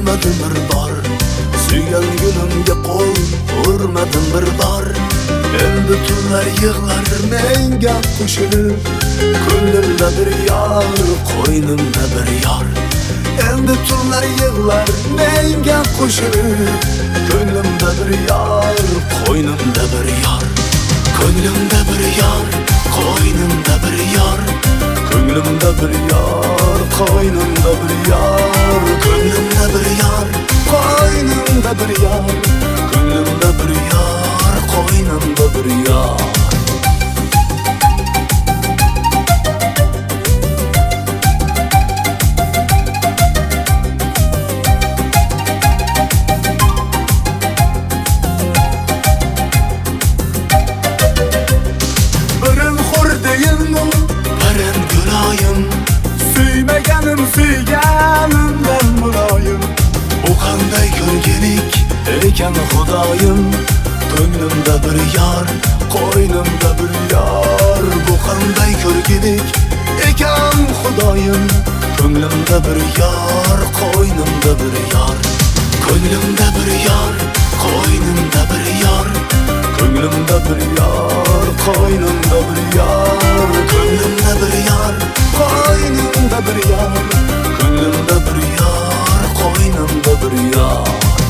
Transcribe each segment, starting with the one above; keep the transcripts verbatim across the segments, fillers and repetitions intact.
urmadim bir bor, suygan gulimga qo'l urmadim bir bor. Endi tunlar yig'lar menga qo'shilib, ko'nglimda bir yor, qo'ynimda bir yor. Endi tunlar yig'lar menga qo'shilib, ko'nglimda bir yor, qo'ynimda bir yor. Ko'nglimda bir yor, qo'ynimda bir yor. Ko'nglimda bir yor, qo'ynimda bir yor. Ko'nglimda bir yor, qo'ynimda bir yor. Ko'nglimda bir yor, qo'ynimda bir yor. Suymaganım suyganimdan muloyim, bu qanday ko'rgilik ekan xudoyim. Ko'nglimda bir yor, qo'ynimda bir yor. Bu qanday ko'rgilik ekan xudoyim. Ko'nglimda bir yor, qo'ynimda bir yor. Ko'nglimda bir yor, qo'ynimda bir yor. Ko'nglimda bir yor, qo'ynimda bir yor. Ko'nglimda bir yor, qo'ynimda bir yor. Ko'nglimda bir yor, qo'ynimda bir yor.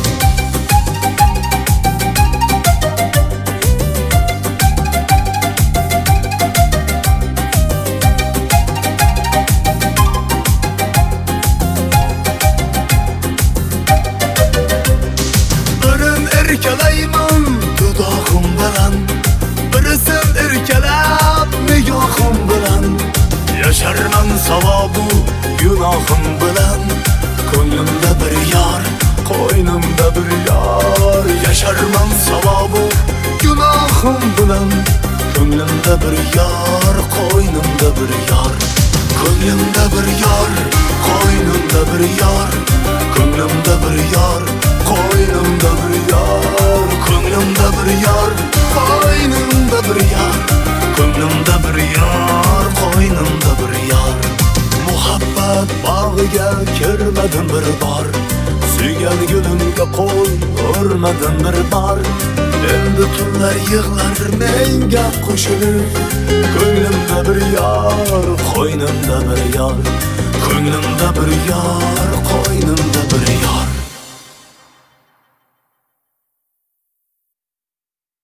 Birin erkalayman dudoqim bilan, birisin erkalab nigohim bilan. Yasharman savobu gunohim bilan. Ko'nglimda bir yor, qo'ynimda bir yor. Yasharman savobu gunohim bilan. Ko'nglimda bir yor, qo'ynimda bir yor. Ko'nglimda bir yor, qo'ynimda bir yor. Ko'nglimda bir yor, qo'ynimda bir yor. Ko'nglimda bir yor, qo'ynimda bir yor. Ko'nglimda bir yor, qo'ynimda bir yor. Muhabbat bog'iga kirmadim bir bor, suygan gulimga qo'l urmadim bir bor. Endi tunlar yig'lar menga qo'shilib, ko'nglimda bir yor, qo'ynimda bir yor. Ko'nglimda bir yor,